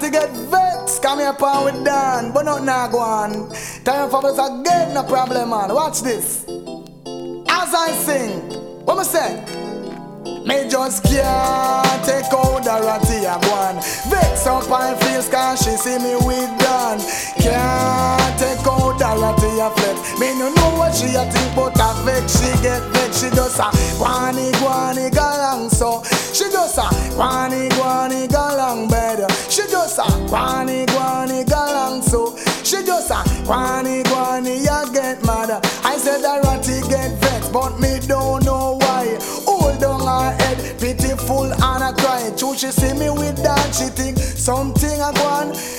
Ratty get vexed, come here pan with Dan, but not now go on. Time for us again, no problem man. Watch this. As I sing, what me say? Me just can't take out the ratty a go on. Vex up and feels cause she see me with Dan. Can't take out the ratty a flex. Me no know what she a think but a vex. She get vex, she just a guani galang so. She just a guani galang bed. She just a guani galang so. She just a guani ya get mad. I said the ratty get vex but me don't know why. Hold on her head, pitiful and I cry. True she see me with that, she think something I go on.